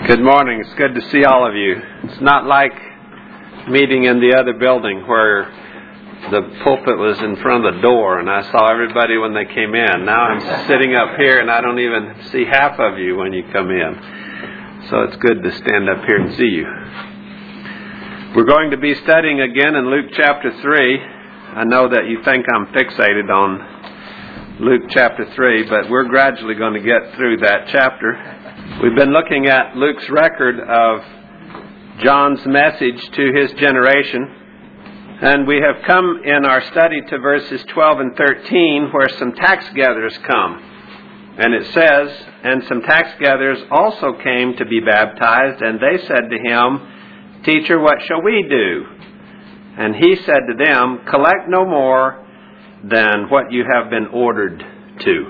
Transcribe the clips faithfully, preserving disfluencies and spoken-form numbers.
Good morning. It's good to see all of you. It's not like meeting in the other building where the pulpit was in front of the door and I saw everybody when they came in. Now I'm sitting up here and I don't even see half of you when you come in. So it's good to stand up here and see you. We're going to be studying again in Luke chapter three. I know that you think I'm fixated on Luke chapter three, but we're gradually going to get through that chapter. We've been looking at Luke's record of John's message to his generation, and we have come in our study to verses twelve and thirteen where some tax gatherers come. And it says, "And some tax gatherers also came to be baptized, and they said to him, 'Teacher, what shall we do?' And he said to them, 'Collect no more than what you have been ordered to.'"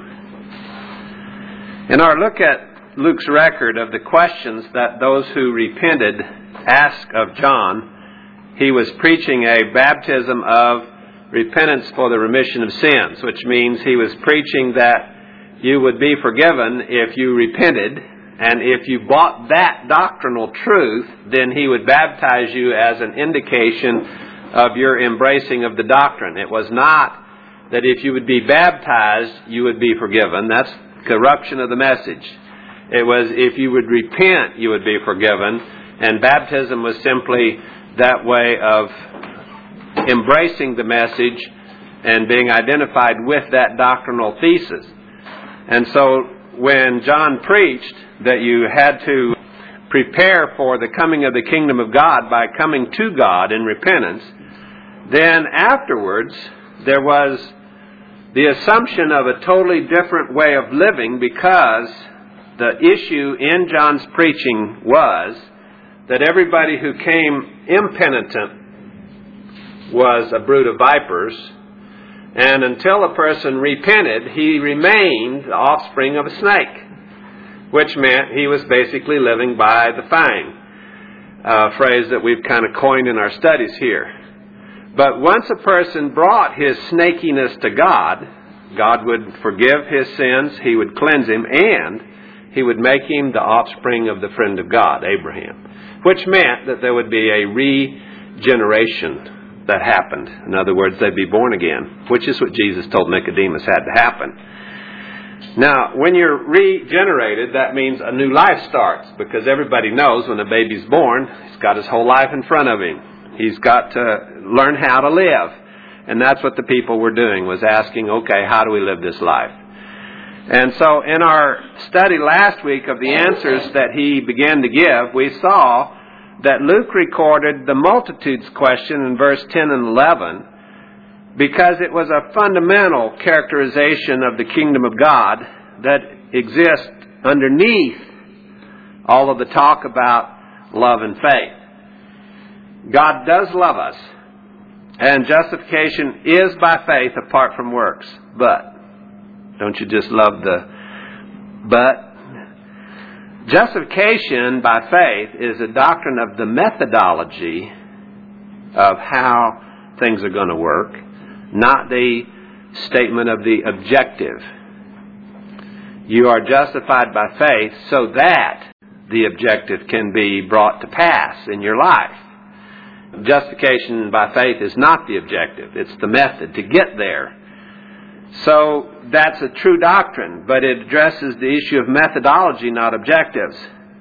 In our look at Luke's record of the questions that those who repented asked of John, he was preaching a baptism of repentance for the remission of sins, which means he was preaching that you would be forgiven if you repented, and if you bought that doctrinal truth, then he would baptize you as an indication of your embracing of the doctrine. It was not that if you would be baptized, you would be forgiven. That's corruption of the message. It was if you would repent, you would be forgiven. And baptism was simply that way of embracing the message and being identified with that doctrinal thesis. And so when John preached that you had to prepare for the coming of the kingdom of God by coming to God in repentance, then afterwards there was the assumption of a totally different way of living, because the issue in John's preaching was that everybody who came impenitent was a brood of vipers, and until a person repented, he remained the offspring of a snake, which meant he was basically living by the fang, a phrase that we've kind of coined in our studies here. But once a person brought his snakiness to God, God would forgive his sins, he would cleanse him, and he would make him the offspring of the friend of God, Abraham, which meant that there would be a regeneration that happened. In other words, they'd be born again, which is what Jesus told Nicodemus had to happen. Now, when you're regenerated, that means a new life starts, because everybody knows when a baby's born, he's got his whole life in front of him. He's got to learn how to live. And that's what the people were doing, was asking, okay, how do we live this life? And so in our study last week of the answers that he began to give, we saw that Luke recorded the multitudes question in verse ten and eleven because it was a fundamental characterization of the kingdom of God that exists underneath all of the talk about love and faith. God does love us, and justification is by faith apart from works. But don't you just love the but? Justification by faith is a doctrine of the methodology of how things are going to work, not the statement of the objective. You are justified by faith so that the objective can be brought to pass in your life. Justification by faith is not the objective. It's the method to get there. So that's a true doctrine, but it addresses the issue of methodology, not objectives.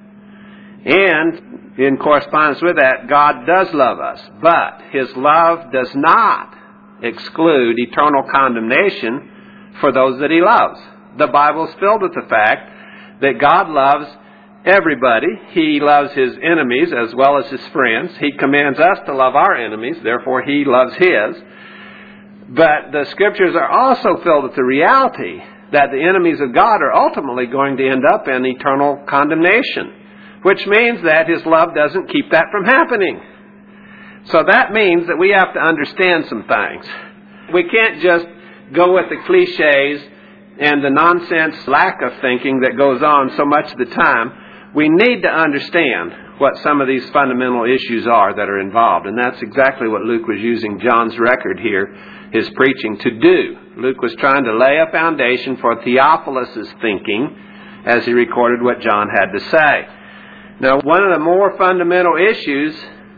And in correspondence with that, God does love us, but His love does not exclude eternal condemnation for those that He loves. The Bible is filled with the fact that God loves everybody. He loves His enemies as well as His friends. He commands us to love our enemies, therefore He loves His. But the Scriptures are also filled with the reality that the enemies of God are ultimately going to end up in eternal condemnation, which means that His love doesn't keep that from happening. So that means that we have to understand some things. We can't just go with the cliches and the nonsense lack of thinking that goes on so much of the time. We need to understand what some of these fundamental issues are that are involved. And that's exactly what Luke was using John's record here, his preaching, to do. Luke was trying to lay a foundation for Theophilus' thinking as he recorded what John had to say. Now, one of the more fundamental issues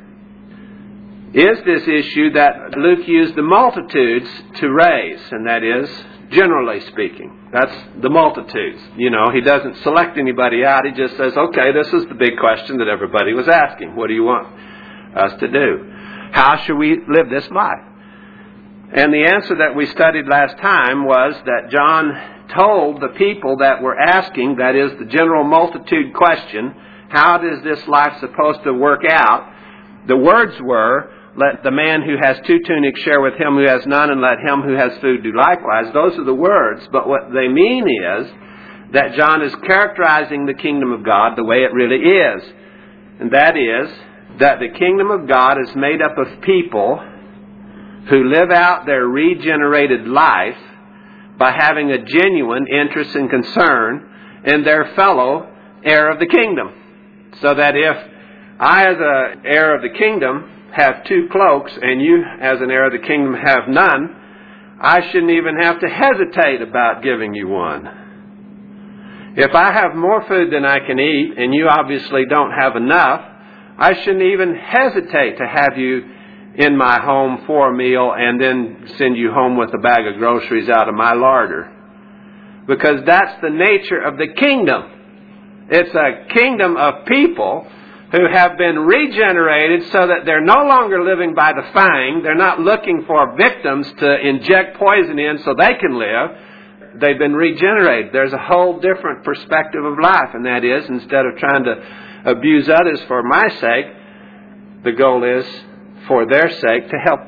is this issue that Luke used the multitudes to raise, and that is, generally speaking. That's the multitudes. You know, he doesn't select anybody out. He just says, okay, this is the big question that everybody was asking. What do you want us to do? How should we live this life? And the answer that we studied last time was that John told the people that were asking, that is the general multitude question, how is this life supposed to work out? The words were, let the man who has two tunics share with him who has none, and let him who has food do likewise. Those are the words, but what they mean is that John is characterizing the kingdom of God the way it really is. And that is that the kingdom of God is made up of people who live out their regenerated life by having a genuine interest and concern in their fellow heir of the kingdom. So that if I, as an heir of the kingdom, have two cloaks, and you, as an heir of the kingdom, have none, I shouldn't even have to hesitate about giving you one. If I have more food than I can eat, and you obviously don't have enough, I shouldn't even hesitate to have you in my home for a meal and then send you home with a bag of groceries out of my larder. Because that's the nature of the kingdom. It's a kingdom of people who have been regenerated so that they're no longer living by the fang. They're not looking for victims to inject poison in so they can live. They've been regenerated. There's a whole different perspective of life, and that is, instead of trying to abuse others for my sake, the goal is for their sake to help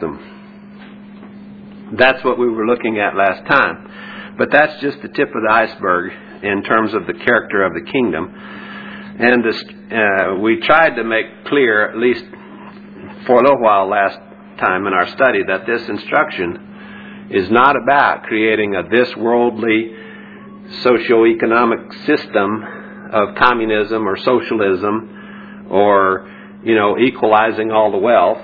them. That's what we were looking at last time. But that's just the tip of the iceberg in terms of the character of the kingdom. And this, uh, we tried to make clear, at least for a little while last time in our study, that this instruction is not about creating a this worldly socio-economic system of communism or socialism or, you know, equalizing all the wealth,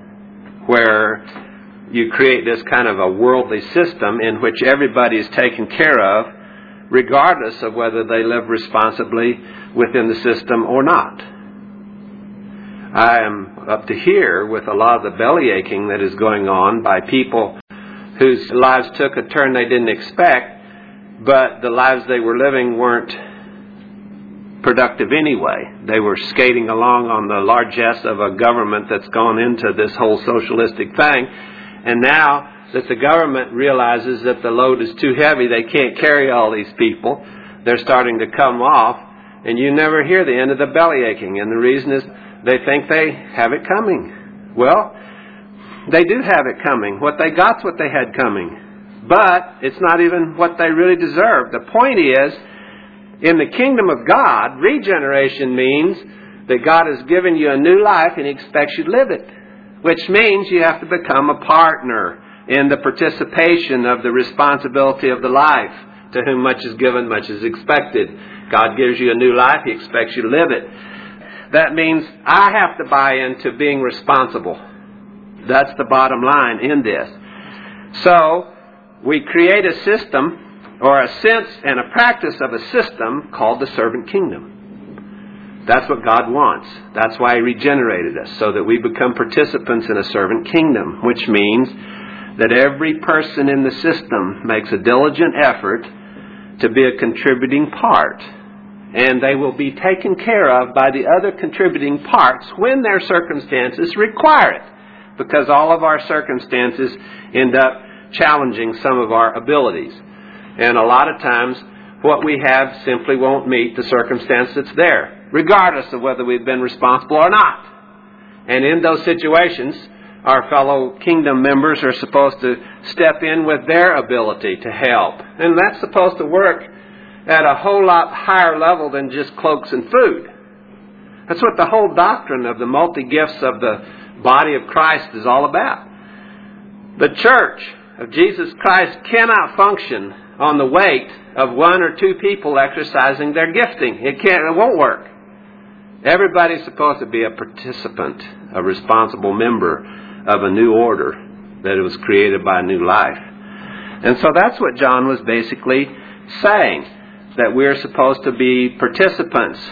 where you create this kind of a worldly system in which everybody is taken care of, regardless of whether they live responsibly within the system or not. I am up to here with a lot of the belly aching that is going on by people whose lives took a turn they didn't expect, but the lives they were living weren't productive anyway. They were skating along on the largesse of a government that's gone into this whole socialistic thing, and now that the government realizes that the load is too heavy, they can't carry all these people, they're starting to come off, and you never hear the end of the belly aching. And the reason is they think they have it coming. Well, they do have it coming. What they got's what they had coming. But it's not even what they really deserve. The point is, in the kingdom of God, regeneration means that God has given you a new life and He expects you to live it. Which means you have to become a partner in the participation of the responsibility of the life. To whom much is given, much is expected. God gives you a new life, He expects you to live it. That means I have to buy into being responsible. That's the bottom line in this. So, we create a system, or a sense and a practice of a system called the servant kingdom. That's what God wants. That's why He regenerated us, so that we become participants in a servant kingdom, which means that every person in the system makes a diligent effort to be a contributing part. And they will be taken care of by the other contributing parts when their circumstances require it. Because all of our circumstances end up challenging some of our abilities. And a lot of times, what we have simply won't meet the circumstance that's there, regardless of whether we've been responsible or not. And in those situations, our fellow kingdom members are supposed to step in with their ability to help. And that's supposed to work at a whole lot higher level than just cloaks and food. That's what the whole doctrine of the multi-gifts of the body of Christ is all about. The church of Jesus Christ cannot function on the weight of one or two people exercising their gifting. It can't, it won't work. Everybody's supposed to be a participant, a responsible member of a new order that was created by a new life. And so that's what John was basically saying, that we're supposed to be participants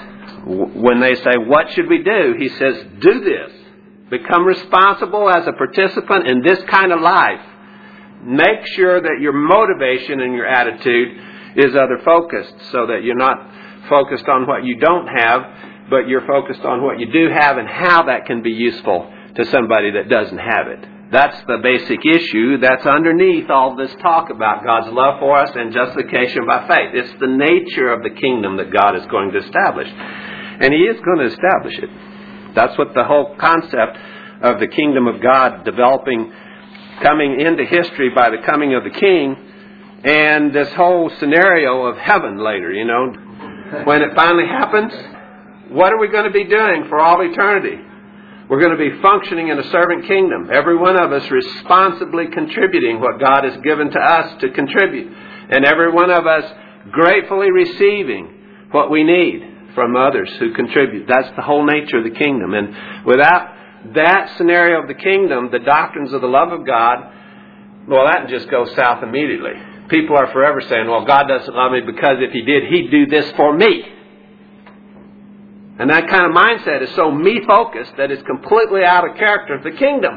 when they say, what should we do? He says, do this. Become responsible as a participant in this kind of life. Make sure that your motivation and your attitude is other focused, so that you're not focused on what you don't have, but you're focused on what you do have and how that can be useful to somebody that doesn't have it. That's the basic issue that's underneath all this talk about God's love for us and justification by faith. It's the nature of the kingdom that God is going to establish. And He is going to establish it. That's what the whole concept of the kingdom of God developing, coming into history by the coming of the King, and this whole scenario of heaven later, you know. When it finally happens, what are we going to be doing for all eternity? We're going to be functioning in a servant kingdom. Every one of us responsibly contributing what God has given to us to contribute. And every one of us gratefully receiving what we need from others who contribute. That's the whole nature of the kingdom. And without that scenario of the kingdom, the doctrines of the love of God, well, that just goes south immediately. People are forever saying, well, God doesn't love me because if He did, He'd do this for me. And that kind of mindset is so me-focused that it's completely out of character of the kingdom.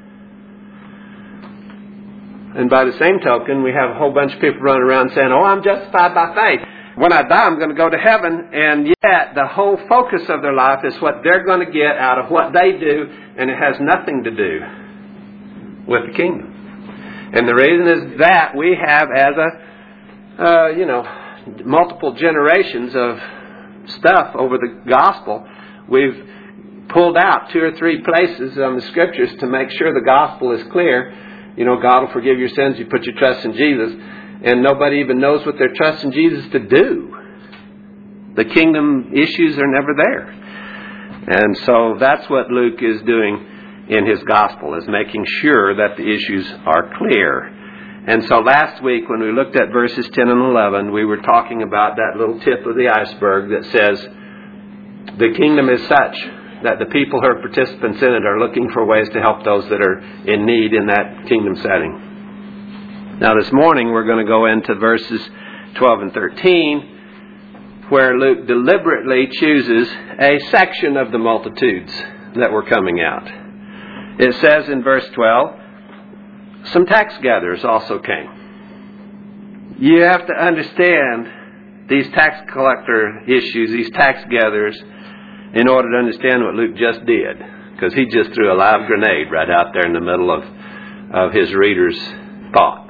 And by the same token, we have a whole bunch of people running around saying, oh, I'm justified by faith. When I die, I'm going to go to heaven. And yet, the whole focus of their life is what they're going to get out of what they do, and it has nothing to do with the kingdom. And the reason is that we have, as a, uh, you know, multiple generations of stuff over the gospel, we've pulled out two or three places on the scriptures to make sure the gospel is clear. You know, God will forgive your sins. You put your trust in Jesus. And nobody even knows what they're trusting Jesus to do. The kingdom issues are never there. And so that's what Luke is doing in his gospel, is making sure that the issues are clear. And so last week when we looked at verses ten and eleven, we were talking about that little tip of the iceberg that says the kingdom is such that the people who are participants in it are looking for ways to help those that are in need in that kingdom setting. Now this morning we're going to go into verses twelve and thirteen, where Luke deliberately chooses a section of the multitudes that were coming out. It says in verse twelve, some tax gatherers also came. You have to understand these tax collector issues, these tax gatherers, in order to understand what Luke just did. Because he just threw a live grenade right out there in the middle of, of his reader's thought.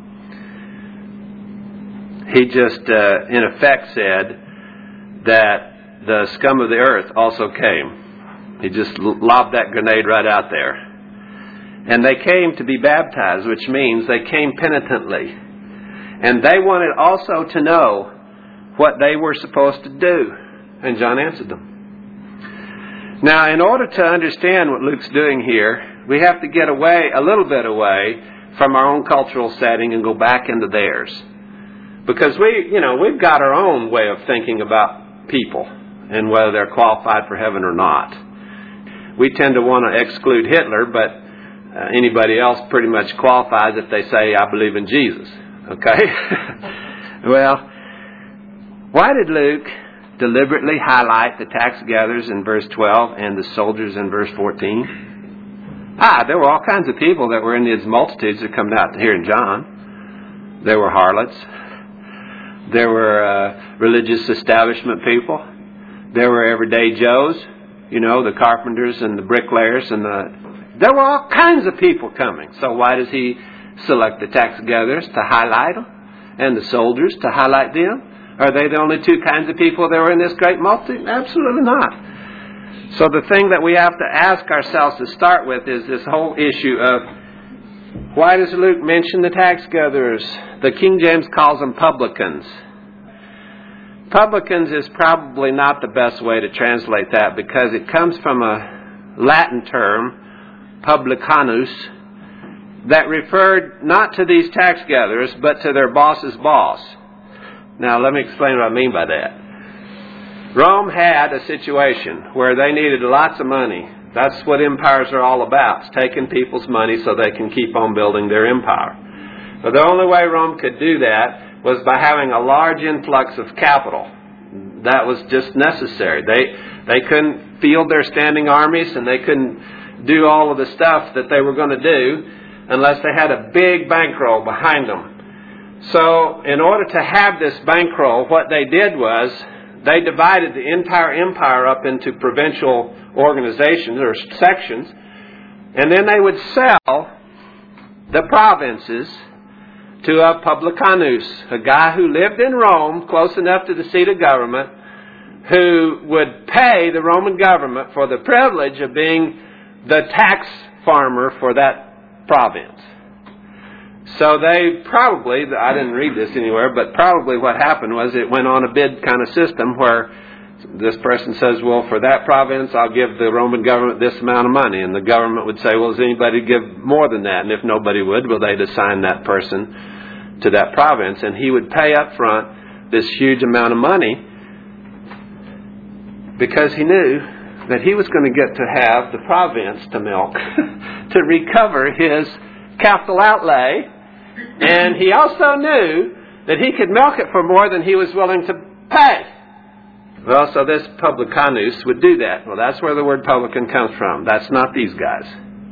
He just, uh, in effect, said that the scum of the earth also came. He just lobbed that grenade right out there. And they came to be baptized, which means they came penitently. And they wanted also to know what they were supposed to do. And John answered them. Now, in order to understand what Luke's doing here, we have to get away, a little bit away from our own cultural setting and go back into theirs. Because we, you know, we've got our own way of thinking about people and whether they're qualified for heaven or not. We tend to want to exclude Hitler, but Uh, anybody else pretty much qualifies if they say, I believe in Jesus. Okay? Well, why did Luke deliberately highlight the tax gatherers in verse twelve and the soldiers in verse fourteen? Ah, there were all kinds of people that were in these multitudes that come out here in John. There were harlots. There were uh, religious establishment people. There were everyday Joes. You know, the carpenters and the bricklayers and the... There were all kinds of people coming. So why does he select the tax gatherers to highlight them? And the soldiers to highlight them? Are they the only two kinds of people that were in this great multitude? Absolutely not. So the thing that we have to ask ourselves to start with is this whole issue of, why does Luke mention the tax gatherers? The King James calls them publicans. Publicans is probably not the best way to translate that, because it comes from a Latin term, publicanus, that referred not to these tax gatherers, but to their boss's boss. Now, let me explain what I mean by that. Rome had a situation where they needed lots of money. That's what empires are all about. It's taking people's money so they can keep on building their empire. But the only way Rome could do that was by having a large influx of capital. that was just necessary. They they couldn't field their standing armies, and they couldn't do all of the stuff that they were going to do unless they had a big bankroll behind them. So in order to have this bankroll, what they did was they divided the entire empire up into provincial organizations or sections, and then they would sell the provinces to a publicanus, a guy who lived in Rome, close enough to the seat of government, who would pay the Roman government for the privilege of being the tax farmer for that province. So they probably, I didn't read this anywhere, but probably what happened was it went on a bid kind of system where this person says, well, for that province, I'll give the Roman government this amount of money. And the government would say, well, does anybody give more than that? And if nobody would, well, they'd assign that person to that province. And he would pay up front this huge amount of money because he knew that he was going to get to have the province to milk to recover his capital outlay. And he also knew that he could milk it for more than he was willing to pay. Well, so this publicanus would do that. Well, that's where the word publican comes from. That's not these guys.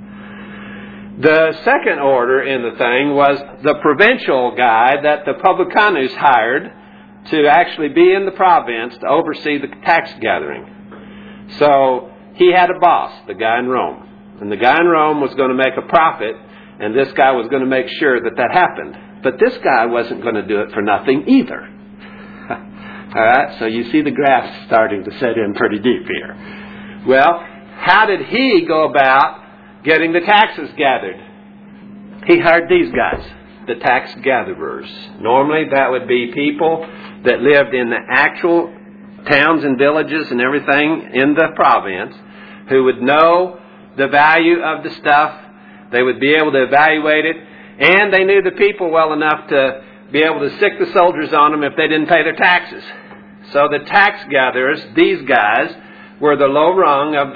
The second order in the thing was the provincial guy that the publicanus hired to actually be in the province to oversee the tax gathering. So he had a boss, the guy in Rome. And the guy in Rome was going to make a profit, and this guy was going to make sure that that happened. But this guy wasn't going to do it for nothing either. All right, so you see the graph starting to set in pretty deep here. Well, how did he go about getting the taxes gathered? He hired these guys, the tax gatherers. Normally that would be people that lived in the actual towns and villages and everything in the province who would know the value of the stuff. They would be able to evaluate it, and they knew the people well enough to be able to sick the soldiers on them if they didn't pay their taxes. So the tax gatherers, these guys, were the low rung of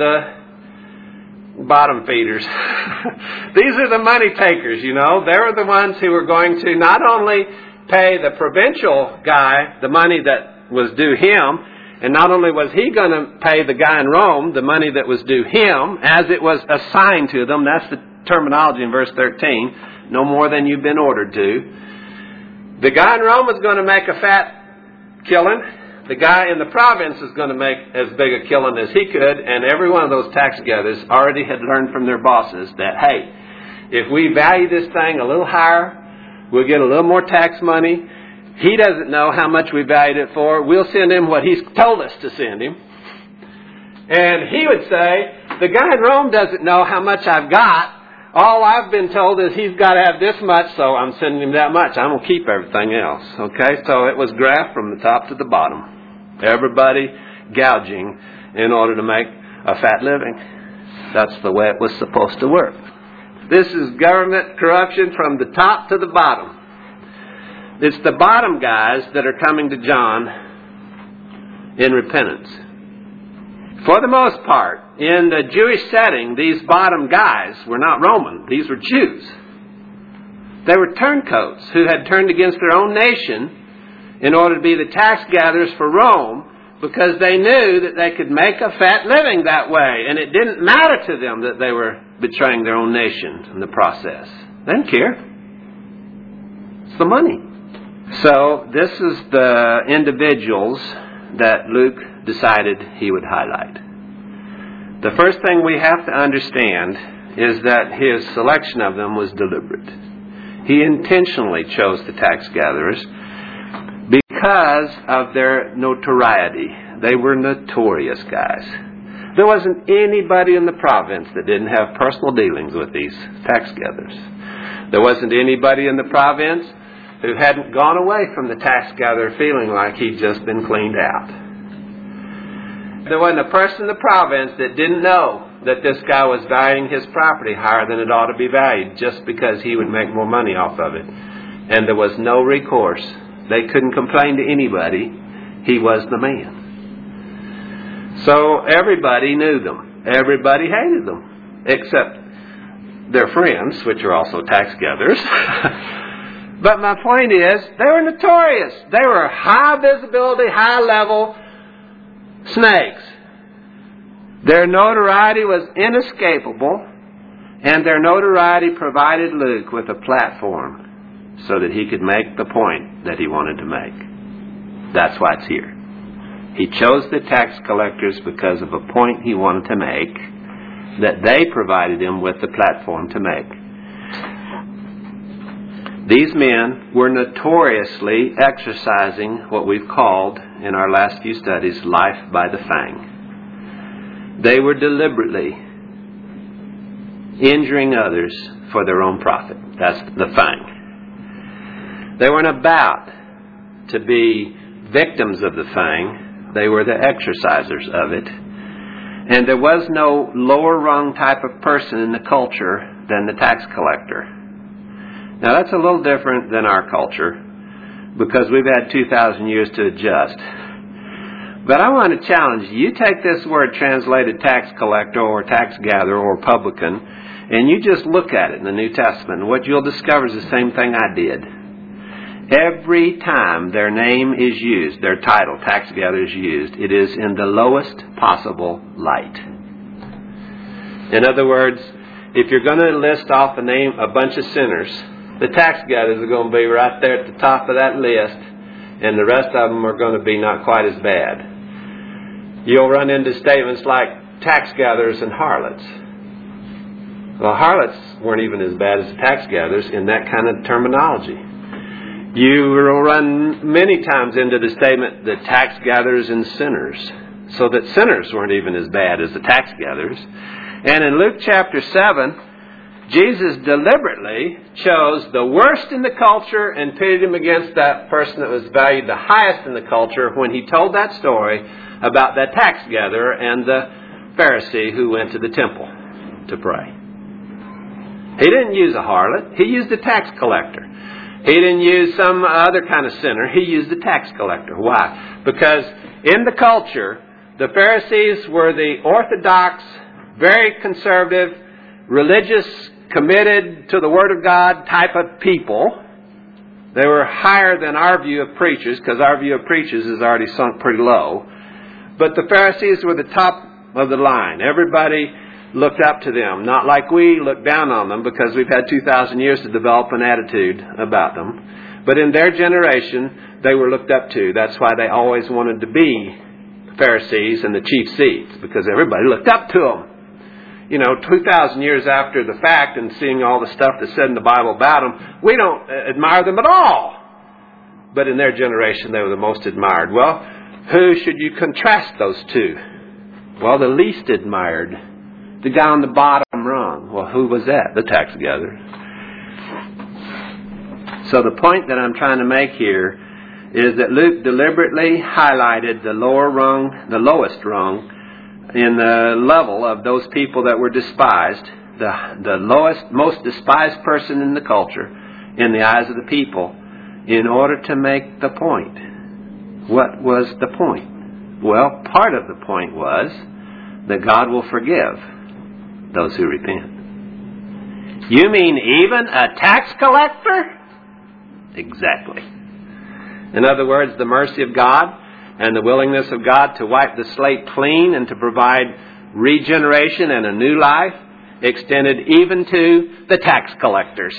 the bottom feeders. These are the money takers, you know. They were the ones who were going to not only pay the provincial guy the money that was due him, and not only was he going to pay the guy in Rome the money that was due him as it was assigned to them. That's the terminology in verse thirteen. No more than you've been ordered to. The guy in Rome was going to make a fat killing. The guy in the province is going to make as big a killing as he could, and every one of those tax gatherers already had learned from their bosses that, hey, if we value this thing a little higher, we'll get a little more tax money. He doesn't know how much we valued it for. We'll send him what he's told us to send him. And he would say, the guy in Rome doesn't know how much I've got. All I've been told is he's got to have this much, so I'm sending him that much. I'm going to keep everything else. Okay, so it was graft from the top to the bottom. Everybody gouging in order to make a fat living. That's the way it was supposed to work. This is government corruption from the top to the bottom. It's the bottom guys that are coming to John in repentance. For the most part, in the Jewish setting, these bottom guys were not Roman. These were Jews. They were turncoats who had turned against their own nation in order to be the tax gatherers for Rome because they knew that they could make a fat living that way. And it didn't matter to them that they were betraying their own nation in the process. They didn't care. It's the money. So this is the individuals that Luke decided he would highlight. The first thing we have to understand is that his selection of them was deliberate. He intentionally chose the tax gatherers because of their notoriety. They were notorious guys. There wasn't anybody in the province that didn't have personal dealings with these tax gatherers. There wasn't anybody in the province who hadn't gone away from the tax gatherer feeling like he'd just been cleaned out. There wasn't a person in the province that didn't know that this guy was valuing his property higher than it ought to be valued just because he would make more money off of it. And there was no recourse. They couldn't complain to anybody. He was the man. So everybody knew them. Everybody hated them. Except their friends, which are also tax gatherers. But my point is, they were notorious. They were high visibility, high level, snakes. Their notoriety was inescapable, and their notoriety provided Luke with a platform so that he could make the point that he wanted to make. That's why it's here. He chose the tax collectors because of a point he wanted to make that they provided him with the platform to make. These men were notoriously exercising what we've called in our last few studies life by the fang. They were deliberately injuring others for their own profit. That's the fang. They weren't about to be victims of the fang. They were the exercisers of it. And there was no lower rung type of person in the culture than the tax collector. Now that's a little different than our culture because we've had two thousand years to adjust. But I want to challenge you. You take this word translated tax collector or tax gatherer or publican, and you just look at it in the New Testament, and what you'll discover is the same thing I did. Every time their name is used, their title, tax gatherer, is used, it is in the lowest possible light. In other words, if you're going to list off a name, a bunch of sinners, the tax gatherers are going to be right there at the top of that list, and the rest of them are going to be not quite as bad. You'll run into statements like tax gatherers and harlots. Well, harlots weren't even as bad as the tax gatherers in that kind of terminology. You will run many times into the statement that tax gatherers and sinners, so that sinners weren't even as bad as the tax gatherers. And in Luke chapter seven, Jesus deliberately chose the worst in the culture and pitted him against that person that was valued the highest in the culture when he told that story about that tax gatherer and the Pharisee who went to the temple to pray. He didn't use a harlot. He used a tax collector. He didn't use some other kind of sinner. He used a tax collector. Why? Because in the culture, the Pharisees were the orthodox, very conservative, religious, committed to the Word of God type of people. They were higher than our view of preachers, because our view of preachers is already sunk pretty low. But the Pharisees were the top of the line. Everybody looked up to them, not like we look down on them, because we've had two thousand years to develop an attitude about them. But in their generation, they were looked up to. That's why they always wanted to be Pharisees and the chief seats, because everybody looked up to them. You know, two thousand years after the fact and seeing all the stuff that's said in the Bible about them, we don't admire them at all. But in their generation, they were the most admired. Well, who should you contrast those two? Well, the least admired, the guy on the bottom rung. Well, who was that? The tax gatherer. So the point that I'm trying to make here is that Luke deliberately highlighted the lower rung, the lowest rung, in the level of those people that were despised, the, the lowest, most despised person in the culture, in the eyes of the people, in order to make the point. What was the point? Well, part of the point was that God will forgive those who repent. You mean even a tax collector? Exactly. In other words, the mercy of God and the willingness of God to wipe the slate clean and to provide regeneration and a new life extended even to the tax collectors.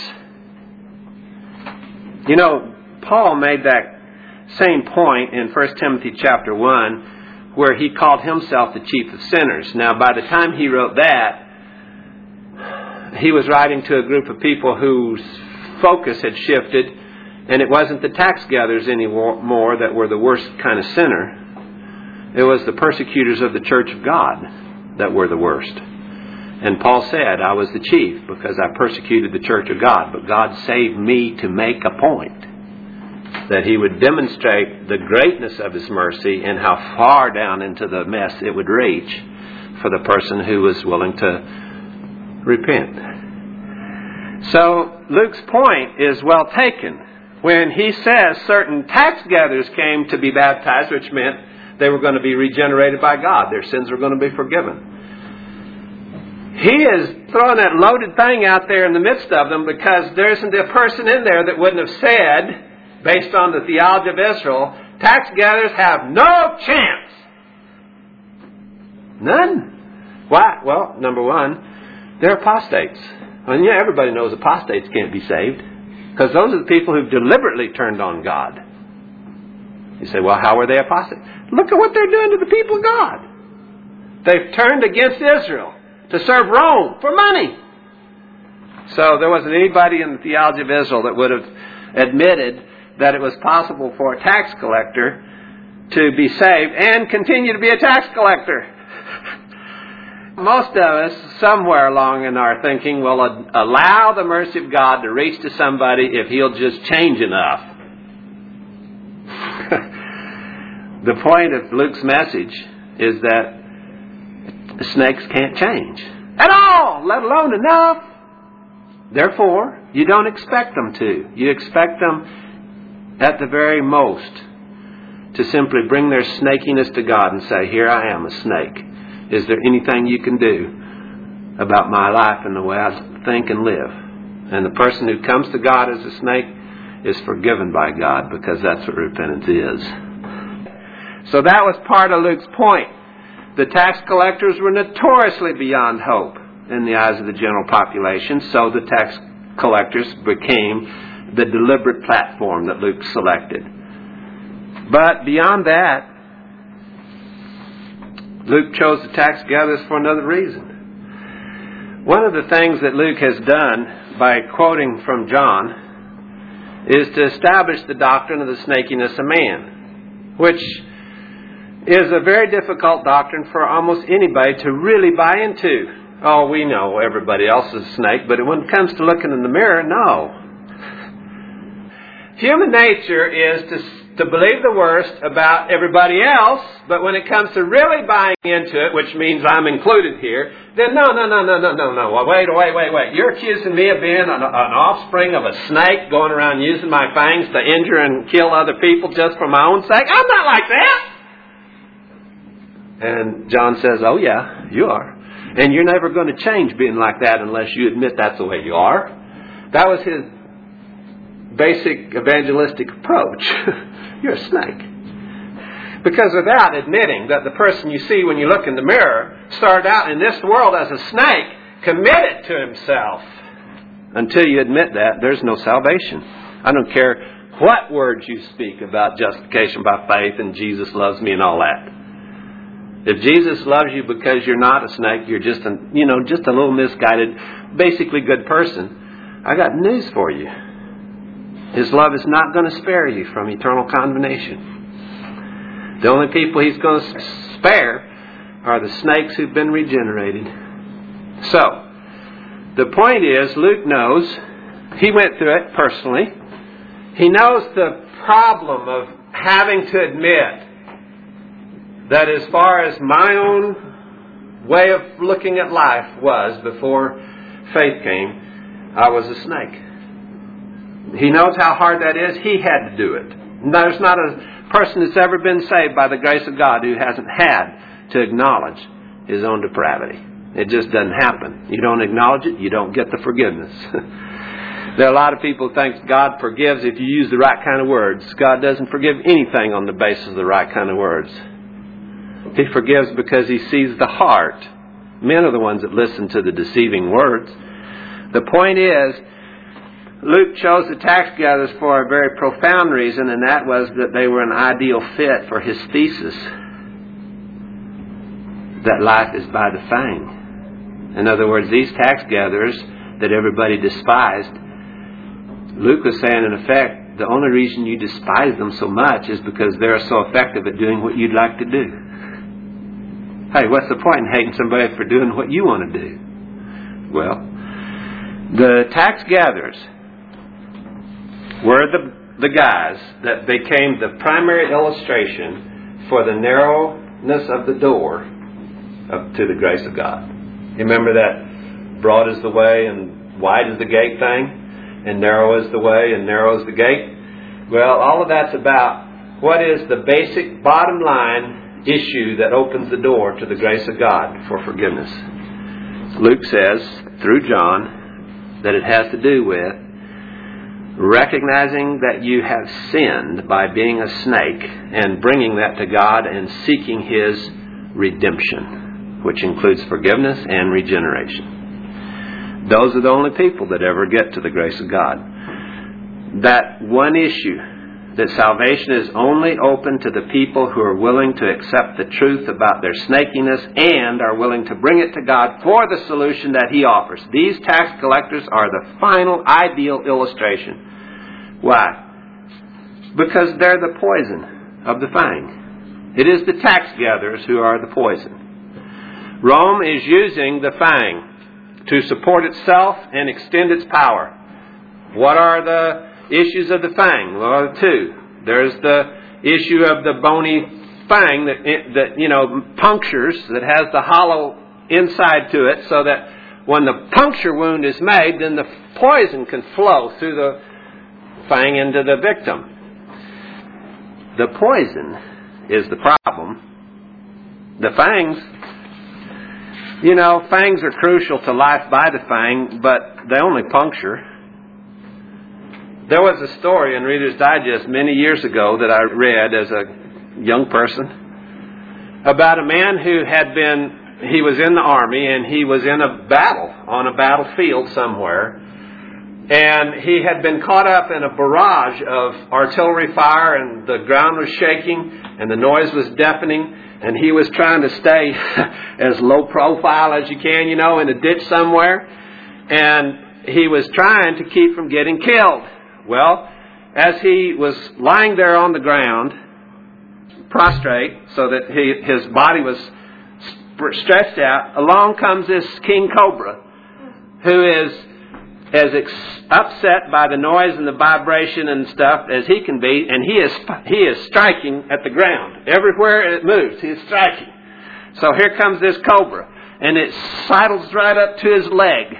You know, Paul made that same point in First Timothy chapter one, where he called himself the chief of sinners. Now, by the time he wrote that, he was writing to a group of people whose focus had shifted. And it wasn't the tax gatherers anymore that were the worst kind of sinner. It was the persecutors of the church of God that were the worst. And Paul said, I was the chief because I persecuted the church of God. But God saved me to make a point that he would demonstrate the greatness of his mercy and how far down into the mess it would reach for the person who was willing to repent. So Luke's point is well taken. When he says certain tax gatherers came to be baptized, which meant they were going to be regenerated by God. Their sins were going to be forgiven. He is throwing that loaded thing out there in the midst of them because there isn't a person in there that wouldn't have said, based on the theology of Israel, tax gatherers have no chance None. Why? Well, number one, they're apostates. And yeah, everybody knows apostates can't be saved, because those are the people who've deliberately turned on God. You say, well, how are they apostates? Look at what they're doing to the people of God. They've turned against Israel to serve Rome for money. So there wasn't anybody in the theology of Israel that would have admitted that it was possible for a tax collector to be saved and continue to be a tax collector. Most of us, somewhere along in our thinking, will ad- allow the mercy of God to reach to somebody if He'll just change enough. The point of Luke's message is that the snakes can't change at all, let alone enough. Therefore, you don't expect them to. You expect them at the very most to simply bring their snakiness to God and say, here I am, a snake. Is there anything you can do about my life and the way I think and live? And the person who comes to God as a snake is forgiven by God, because that's what repentance is. So that was part of Luke's point. The tax collectors were notoriously beyond hope in the eyes of the general population, so the tax collectors became the deliberate platform that Luke selected. But beyond that, Luke chose the tax gatherers for another reason. One of the things that Luke has done by quoting from John is to establish the doctrine of the snakiness of man, which is a very difficult doctrine for almost anybody to really buy into. Oh, we know everybody else is a snake, but when it comes to looking in the mirror, no. Human nature is to, to believe the worst about everybody else, but when it comes to really buying into it, which means I'm included here, then no, no, no, no, no, no, no. Well, wait, wait, wait, wait. You're accusing me of being an, an offspring of a snake, going around using my fangs to injure and kill other people just for my own sake? I'm not like that. And John says, oh yeah, you are. And you're never going to change being like that unless you admit that's the way you are. That was his basic evangelistic approach. You're a snake. Because without admitting that the person you see when you look in the mirror started out in this world as a snake, committed to himself. Until you admit that, there's no salvation. I don't care what words you speak about justification by faith and Jesus loves me and all that. If Jesus loves you because you're not a snake, you're just a, you know, just a little misguided, basically good person, I got news for you. His love is not going to spare you from eternal condemnation. The only people He's going to spare are the snakes who've been regenerated. So, the point is, Luke knows, he went through it personally. He knows the problem of having to admit that as far as my own way of looking at life was before faith came, I was a snake. He knows how hard that is. He had to do it. There's not a person that's ever been saved by the grace of God who hasn't had to acknowledge his own depravity. It just doesn't happen. You don't acknowledge it, you don't get the forgiveness. There are a lot of people who think God forgives if you use the right kind of words. God doesn't forgive anything on the basis of the right kind of words. He forgives because He sees the heart. Men are the ones that listen to the deceiving words. The point is, Luke chose the tax gatherers for a very profound reason, and that was that they were an ideal fit for his thesis that life is by the fang. In other words, these tax gatherers that everybody despised, Luke was saying, in effect, the only reason you despise them so much is because they're so effective at doing what you'd like to do. Hey, what's the point in hating somebody for doing what you want to do? Well, the tax gatherers were the, the guys that became the primary illustration for the narrowness of the door up to the grace of God. You remember that broad is the way and wide is the gate thing? And narrow is the way and narrow is the gate? Well, all of that's about what is the basic bottom line issue that opens the door to the grace of God for forgiveness. Luke says, through John, that it has to do with recognizing that you have sinned by being a snake and bringing that to God and seeking His redemption. which includes forgiveness and regeneration. Those are the only people that ever get to the grace of God. That one issue, that salvation is only open to the people who are willing to accept the truth about their snakiness and are willing to bring it to God for the solution that He offers. These tax collectors are the final ideal illustration. Why? Because they're the poison of the fang. It is the tax gatherers who are the poison. Rome is using the fang to support itself and extend its power. What are the issues of the fang? Well, there are two. There's the issue of the bony fang that, that you know, punctures, that has the hollow inside to it, so that when the puncture wound is made, then the poison can flow through the fang into the victim. The poison is the problem. The fangs, you know, fangs are crucial to life by the fang, but they only puncture. There was a story in Reader's Digest many years ago that I read as a young person about a man who had been, he was in the army and he was in a battle, on a battlefield somewhere. And he had been caught up in a barrage of artillery fire, and the ground was shaking and the noise was deafening, and he was trying to stay as low profile as you can, you know, in a ditch somewhere. And he was trying to keep from getting killed. Well, as he was lying there on the ground, prostrate, so that he, his body was stretched out, along comes this king cobra, who is as ex- upset by the noise and the vibration and stuff as he can be, and he is he is striking at the ground. Everywhere it moves, he is striking. So here comes this cobra, and it sidles right up to his leg,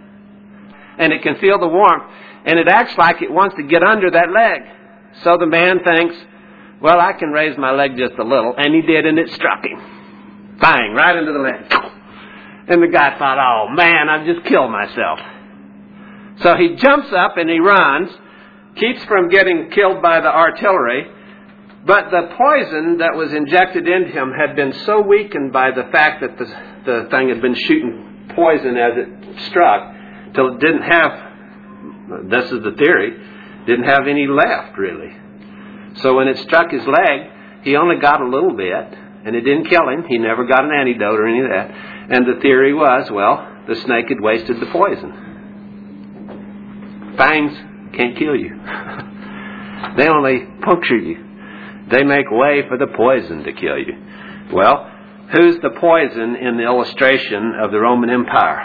and it can feel the warmth, and it acts like it wants to get under that leg. So the man thinks, well, I can raise my leg just a little, and he did, and it struck him. Bang, right into the leg. And the guy thought, oh man, I've just killed myself. So he jumps up and he runs, keeps from getting killed by the artillery, but the poison that was injected into him had been so weakened by the fact that the, the thing had been shooting poison as it struck, till it didn't have, this is the theory, didn't have any left really. So when it struck his leg, he only got a little bit, and it didn't kill him. He never got an antidote or any of that. And the theory was, well, the snake had wasted the poison. Fangs can't kill you. They only puncture you. They make way for the poison to kill you. Well, who's the poison in the illustration of the Roman Empire?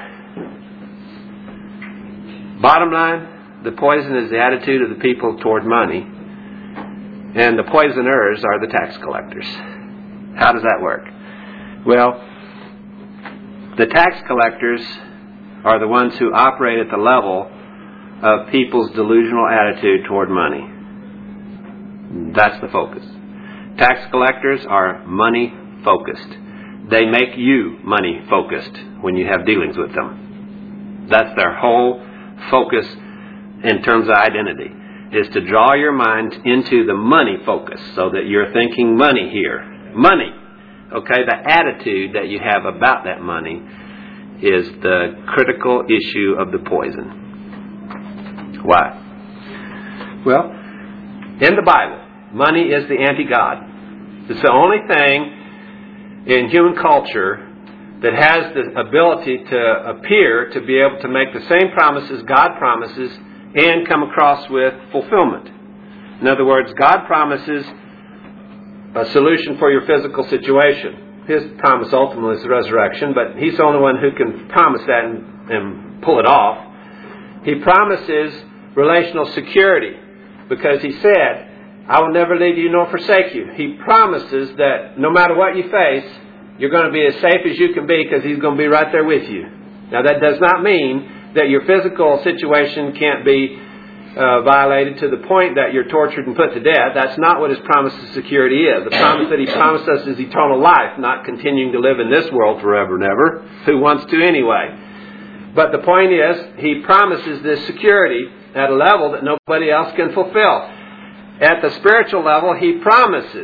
Bottom line, the poison is the attitude of the people toward money, and the poisoners are the tax collectors. How does that work? Well, the tax collectors are the ones who operate at the level of people's delusional attitude toward money. That's the focus. Tax collectors are money focused. They make you money focused when you have dealings with them. That's their whole focus in terms of identity, is to draw your mind into the money focus so that you're thinking money here. Money. Okay, the attitude that you have about that money is the critical issue of the poison. Why? Well, in the Bible, money is the anti-God. It's the only thing in human culture that has the ability to appear to be able to make the same promises God promises and come across with fulfillment. In other words, God promises a solution for your physical situation. His promise ultimately is the resurrection, but He's the only one who can promise that and, and pull it off. He promises relational security because He said, I will never leave you nor forsake you. He promises that no matter what you face, you're going to be as safe as you can be because He's going to be right there with you. Now that does not mean that your physical situation can't be uh, violated to the point that you're tortured and put to death. That's not what His promise of security is. The promise that He promised us is eternal life, not continuing to live in this world forever and ever. Who wants to anyway? But the point is, He promises this security at a level that nobody else can fulfill. At the spiritual level, He promises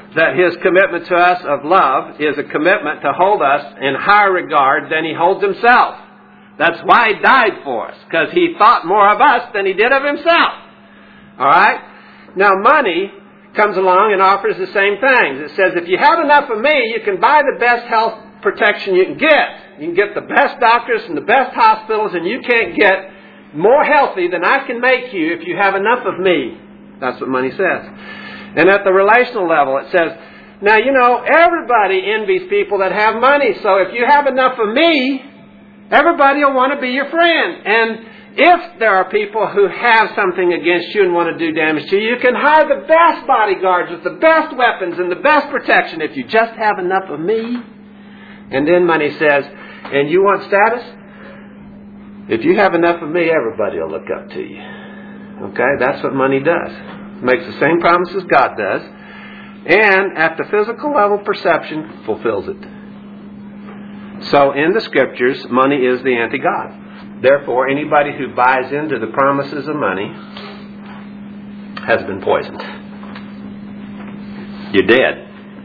that His commitment to us of love is a commitment to hold us in higher regard than He holds Himself. That's why He died for us, because He thought more of us than He did of Himself. All right? Now, money comes along and offers the same things. It says, if you have enough of me, you can buy the best health protection you can get. You can get the best doctors from the best hospitals, and you can't get more healthy than I can make you if you have enough of me. That's what money says. And at the relational level, it says, now, you know, everybody envies people that have money. So if you have enough of me, everybody will want to be your friend. And if there are people who have something against you and want to do damage to you, you can hire the best bodyguards with the best weapons and the best protection if you just have enough of me. And then money says, and you want status? If you have enough of me, everybody will look up to you. Okay? That's what money does. It makes the same promises God does. And at the physical level, perception fulfills it. So in the Scriptures, money is the anti-God. Therefore, anybody who buys into the promises of money has been poisoned. You're dead.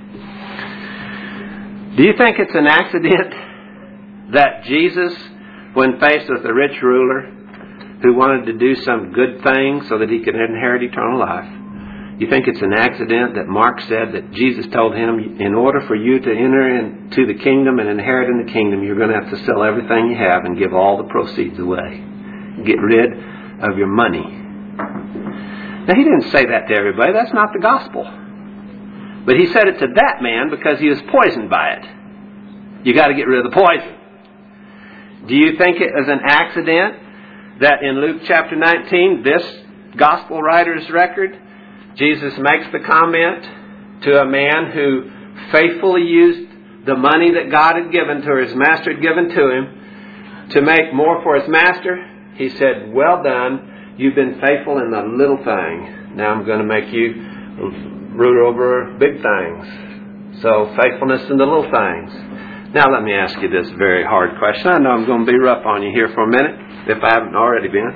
Do you think it's an accident that Jesus, when faced with a rich ruler who wanted to do some good thing so that he could inherit eternal life, you think it's an accident that Mark said that Jesus told him, in order for you to enter into the kingdom and inherit in the kingdom, you're going to have to sell everything you have and give all the proceeds away. Get rid of your money. Now, he didn't say that to everybody. That's not the gospel. But he said it to that man because he was poisoned by it. You got to get rid of the poison. Do you think it was an accident that in Luke chapter nineteen, this gospel writer's record, Jesus makes the comment to a man who faithfully used the money that God had given to, or his master had given to him, to make more for his master? He said, well done, you've been faithful in the little thing. Now I'm going to make you ruler over big things. So faithfulness in the little things. Now let me ask you this very hard question. I know I'm going to be rough on you here for a minute, if I haven't already been.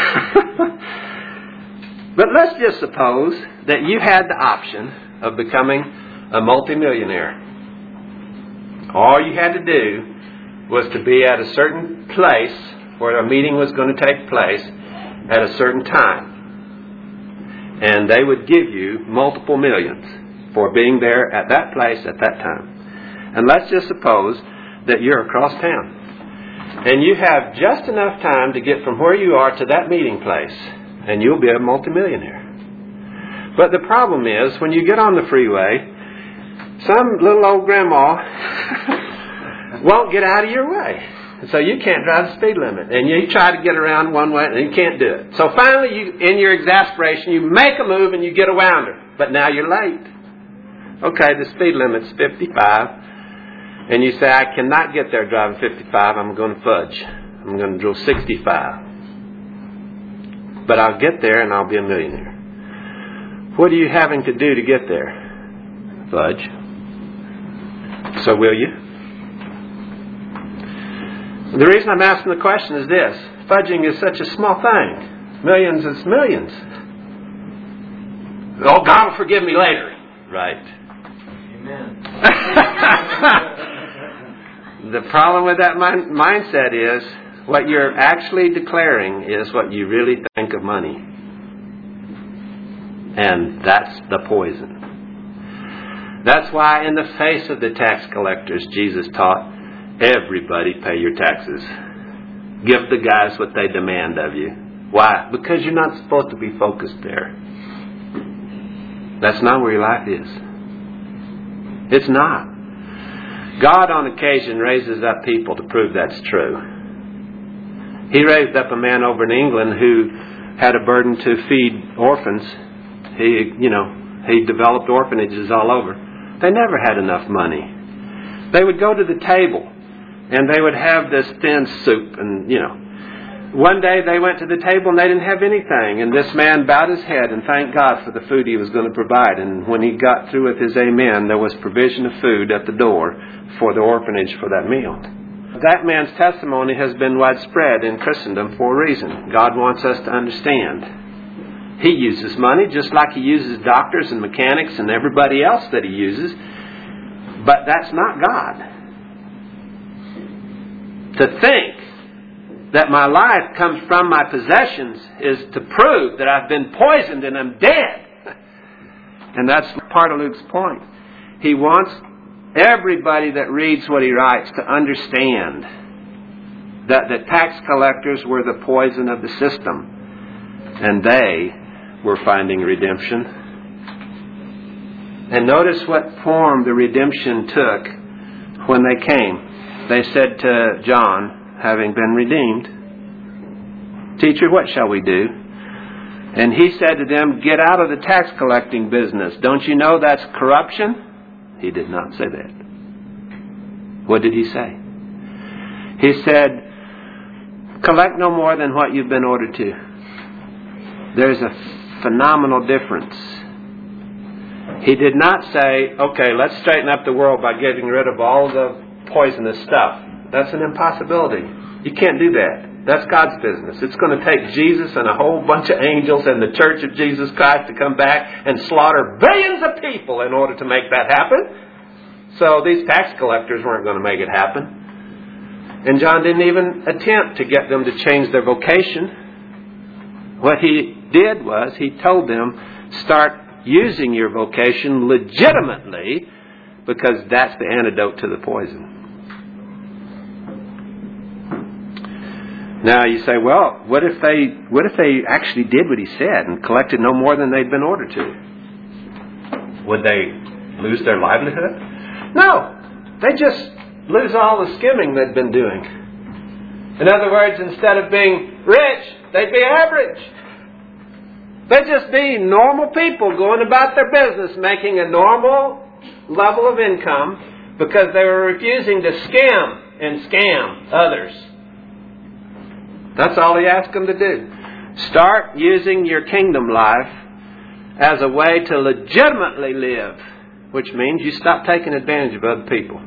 But let's just suppose that you had the option of becoming a multimillionaire. All you had to do was to be at a certain place where a meeting was going to take place at a certain time. And they would give you multiple millions for being there at that place at that time. And let's just suppose that you're across town. And you have just enough time to get from where you are to that meeting place. And you'll be a multimillionaire. But the problem is, when you get on the freeway, some little old grandma won't get out of your way. So you can't drive the speed limit. And you try to get around one way and you can't do it. So finally, you, in your exasperation, you make a move and you get around her. But now you're late. Okay, the speed limit's fifty-five. And you say, I cannot get there driving fifty-five. I'm going to fudge. I'm going to drill sixty-five. But I'll get there and I'll be a millionaire. What are you having to do to get there? Fudge. So will you? The reason I'm asking the question is this. Fudging is such a small thing. Millions is millions. Oh, God will forgive me later. Right. Amen. The problem with that mind- mindset is what you're actually declaring is what you really think of money. And that's the poison. That's why in the face of the tax collectors, Jesus taught, everybody pay your taxes. Give the guys what they demand of you. Why? Because you're not supposed to be focused there. That's not where your life is. It's not. God on occasion raises up people to prove that's true. He raised up a man over in England who had a burden to feed orphans. He, you know, he developed orphanages all over. They never had enough money. They would go to the table and they would have this thin soup and, you know. One day they went to the table and they didn't have anything. And this man bowed his head and thanked God for the food he was going to provide. And when he got through with his amen, there was provision of food at the door for the orphanage for that meal. That man's testimony has been widespread in Christendom for a reason. God wants us to understand. He uses money just like He uses doctors and mechanics and everybody else that He uses. But that's not God. To think that my life comes from my possessions is to prove that I've been poisoned and I'm dead. And that's part of Luke's point. He wants everybody that reads what he writes to understand that the tax collectors were the poison of the system. And they were finding redemption. And notice what form the redemption took when they came. They said to John, having been redeemed, "Teacher, what shall we do?" And he said to them, "Get out of the tax collecting business. Don't you know that's corruption?" He did not say that. What did he say? He said, "Collect no more than what you've been ordered to." There's a phenomenal difference. He did not say, "Okay, let's straighten up the world by getting rid of all the poisonous stuff." That's an impossibility. You can't do that. That's God's business. It's going to take Jesus and a whole bunch of angels and the Church of Jesus Christ to come back and slaughter billions of people in order to make that happen. So these tax collectors weren't going to make it happen. And John didn't even attempt to get them to change their vocation. What he did was he told them, start using your vocation legitimately, because that's the antidote to the poison. Now you say, well, what if they what if they actually did what he said and collected no more than they'd been ordered to? Would they lose their livelihood? No. They just lose all the skimming they'd been doing. In other words, instead of being rich, they'd be average. They'd just be normal people going about their business, making a normal level of income because they were refusing to skim and scam others. That's all he asked them to do. Start using your kingdom life as a way to legitimately live, which means you stop taking advantage of other people.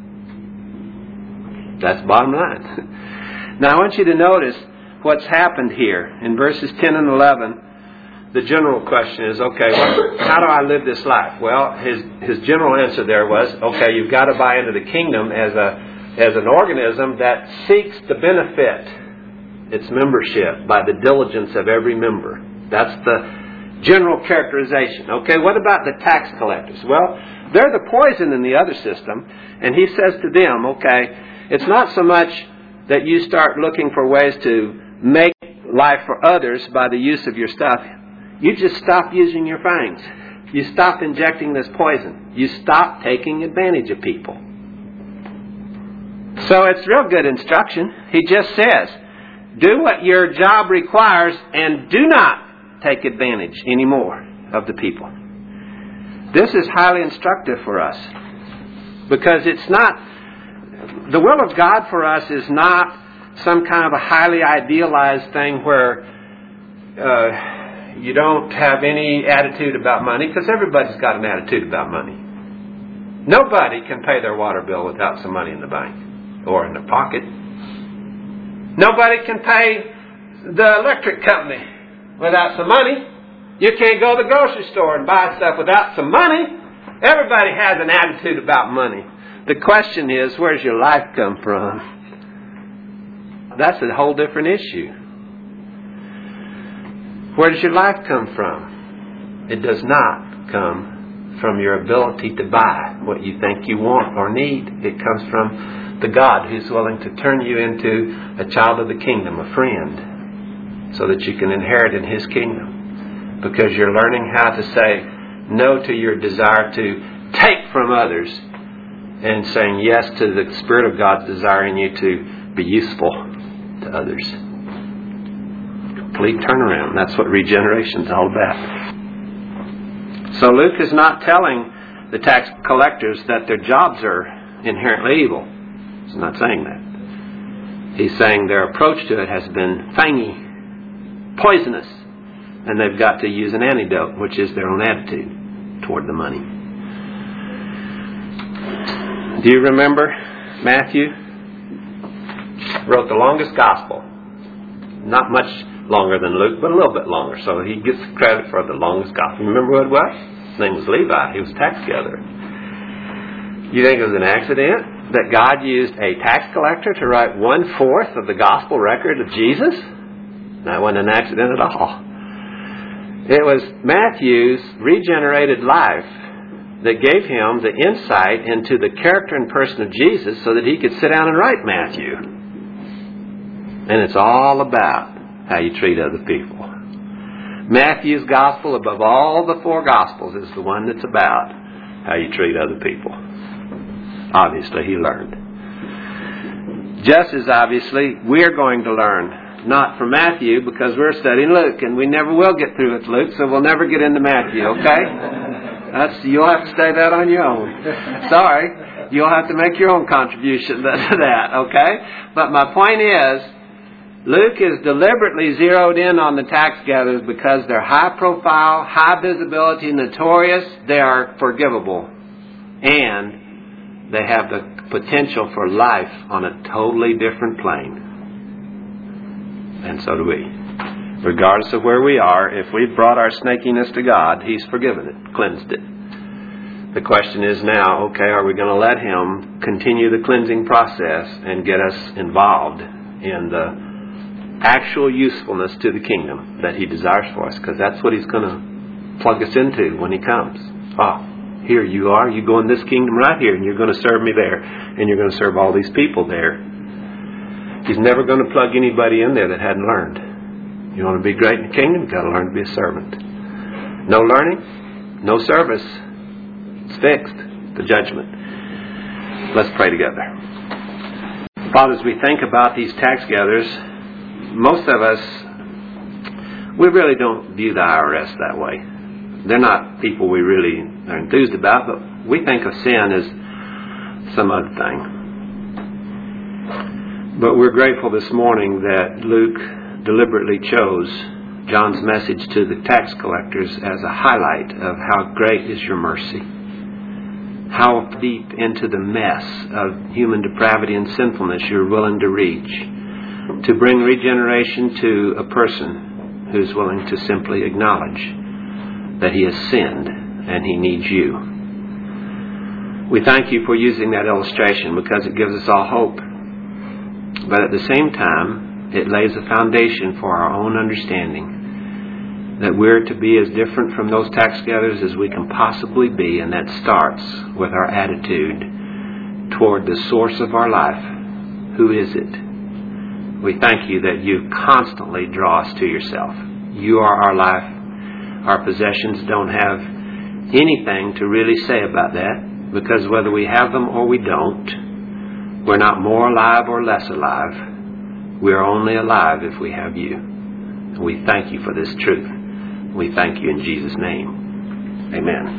That's bottom line. Now I want you to notice what's happened here. In verses ten and eleven, the general question is, okay, well, how do I live this life? Well, his his general answer there was, okay, you've got to buy into the kingdom as a as an organism that seeks to benefit its membership by the diligence of every member. That's the general characterization. Okay, what about the tax collectors? Well, they're the poison in the other system. And he says to them, okay, it's not so much that you start looking for ways to make life for others by the use of your stuff. You just stop using your fangs. You stop injecting this poison. You stop taking advantage of people. So it's real good instruction. He just says, do what your job requires and do not take advantage anymore of the people. This is highly instructive for us, because it's not, the will of God for us is not some kind of a highly idealized thing where uh, you don't have any attitude about money, because everybody's got an attitude about money. Nobody can pay their water bill without some money in the bank or in their pocket. Nobody can pay the electric company without some money. You can't go to the grocery store and buy stuff without some money. Everybody has an attitude about money. The question is, where does your life come from? That's a whole different issue. Where does your life come from? It does not come from your ability to buy what you think you want or need. It comes from the God who's willing to turn you into a child of the kingdom, a friend, so that you can inherit in His kingdom. Because you're learning how to say no to your desire to take from others and saying yes to the Spirit of God's desire in you to be useful to others. Complete turnaround. That's what regeneration is all about. So Luke is not telling the tax collectors that their jobs are inherently evil. He's not saying that. He's saying their approach to it has been fangy, poisonous, and they've got to use an antidote, which is their own attitude toward the money. Do you remember Matthew wrote the longest gospel? Not much longer than Luke, but a little bit longer. So he gets credit for the longest gospel. Remember what it was? His name was Levi. He was a tax gatherer. You think it was an accident that God used a tax collector to write one-fourth of the gospel record of Jesus? That wasn't an accident at all. It was Matthew's regenerated life that gave him the insight into the character and person of Jesus so that he could sit down and write Matthew. And it's all about how you treat other people. Matthew's gospel, above all the four gospels, is the one that's about how you treat other people. Obviously, he learned. Just as obviously, we're going to learn. Not from Matthew, because we're studying Luke, and we never will get through with Luke, so we'll never get into Matthew, okay? That's, you'll have to say that on your own. Sorry. You'll have to make your own contribution to that, okay? But my point is, Luke is deliberately zeroed in on the tax gatherers because they're high profile, high visibility, notorious, they are forgivable. And they have the potential for life on a totally different plane. And so do we. Regardless of where we are, if we've brought our snakiness to God, He's forgiven it, cleansed it. The question is now, okay, are we going to let Him continue the cleansing process and get us involved in the actual usefulness to the kingdom that He desires for us? Because that's what He's going to plug us into when He comes. Oh, here you are. You go in this kingdom right here, and you're going to serve me there, and you're going to serve all these people there. He's never going to plug anybody in there that hadn't learned. You want to be great in the kingdom, you've got to learn to be a servant. No learning, no service. It's fixed. The judgment. Let's pray together. Father, as we think about these tax gatherers, most of us, we really don't view the I R S that way. They're not people we really are enthused about, but we think of sin as some other thing. But we're grateful this morning that Luke deliberately chose John's message to the tax collectors as a highlight of how great is your mercy. How deep into the mess of human depravity and sinfulness you're willing to reach to bring regeneration to a person who's willing to simply acknowledge that he has sinned and he needs you. We thank you for using that illustration because it gives us all hope. But at the same time, it lays a foundation for our own understanding that we're to be as different from those tax gatherers as we can possibly be, and that starts with our attitude toward the source of our life. Who is it? We thank you that you constantly draw us to yourself. You are our life. Our possessions don't have anything to really say about that, because whether we have them or we don't, we're not more alive or less alive. We're only alive if we have you. And we thank you for this truth. We thank you in Jesus' name. Amen.